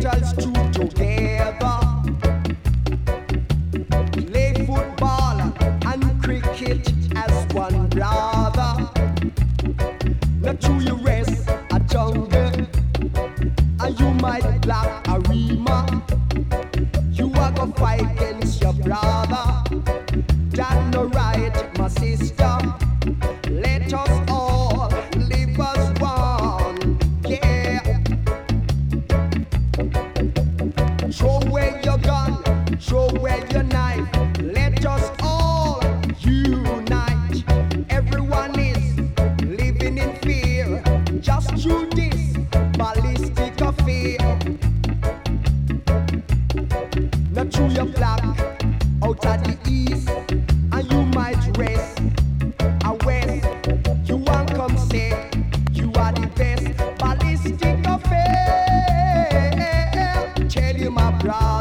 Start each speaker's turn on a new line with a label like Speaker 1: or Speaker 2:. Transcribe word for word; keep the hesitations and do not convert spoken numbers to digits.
Speaker 1: Let us troop together. Play football and cricket as one brother. Not true you rest a jungle, and you might block a rima. You are gonna fight against your brother. That no right, my sister. Let us all live as one, yeah. Throw away your gun, throw away your knife. Let us all unite. Everyone is living in fear, just through this ballistic affair. Not through your black, out of the east, and you might rest a west. You won't come say you are the best ballistic affair. Tell you my brother.